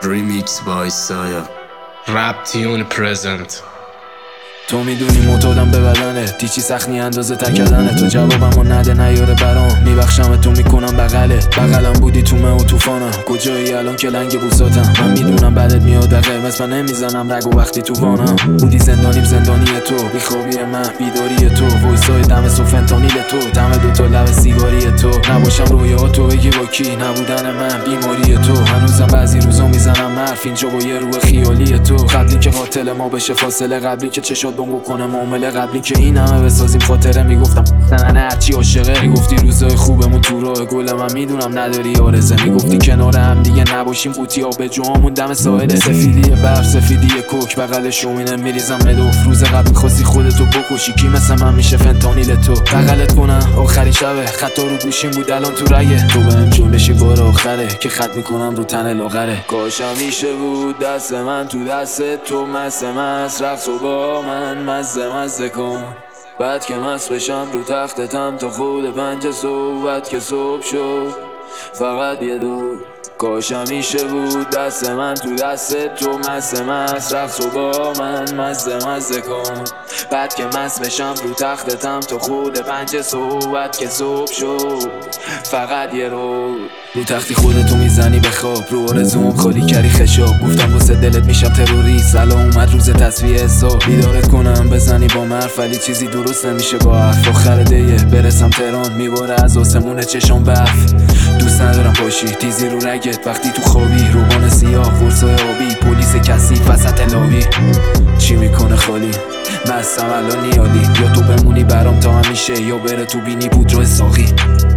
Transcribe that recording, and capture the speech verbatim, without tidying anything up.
Remix by Saya. Rap tune present. تو میدونی معتادم به بدنه دیچی سخنی اندازه تکدنه تو جوابمو نده نیاره برام میبخشم تو میکنم بغله بغلم بودی تو من و توفانم کجایی الان که لنگ بوساتم من میدونم بعدت میاد قرمز من نمیزنم رگ و وقتی تو وانم بودی زندانیم زندانی تو بیخوابی من بیداری تو وایسای دم صبح فنتانیل تو دم دوتا لب سیگاری تو نباشم رویا تو بگی با کی نبودن من بیماری تو هنوزم بعضی روزا میزنم حرف اینجا با یه روح خیالی تو قبلی که قاتل ما بشه فاصله قبلی که چشات بونگو کنه معامله قبلی که این همه بسازیم خاطره میگفتم نه هرچی عاشقه میگفتی روزای خوبمون تو راه گل من میدونم نداری آرزه میگفتی کنار هم دیگه نباشیم قوطی آب جوامون دم ساحل سفیدی برف سفیدی کوک بغل شومینه میریزم ملوف روز قبل میخواستی خودتو بکشی کی مثل من میشه فنتانیل تو بغلت کنم آخری شبه خطا رو گوشیم بود الان تو رگه تو بهم جون بشی بار آخره که خط میکنم رو تن لاغره کاشم میشه بود دست من تو دست تو مس مس رقص و با من مزه مزه کن بعد که مست بشم رو تختتم تا خود پنج صبح بعد که صبح شد فقط یه دور کاشم میشه بود دست من تو دست تو مس مس رقص و با من مزه مزه کن بعد که مست بشم رو تختتم تا خود پنج صبح بعد که صبح شد فقط یه رو رو تختی خودتو میزنی به خواب رو آرزوم خالی کردی خشاب گفتم واسه دلت میشم تروریست الان اومد روز تصفیه حساب بیدارت کنم بزنی با مرف ولی چیزی درست نمیشه با حرف آخر دیه برسم تهران میباره از آسمون چشام برف دوست ندارم باشی تیزی رو رگت وقتی تو خوابی روبان سیاه قرصای آبی پلیس کثیف وسط لاوی چی میکنه خالی مستم الان نیالی یا تو بمونی برام تا همیشه یا بره تو بینی بود رو ساقی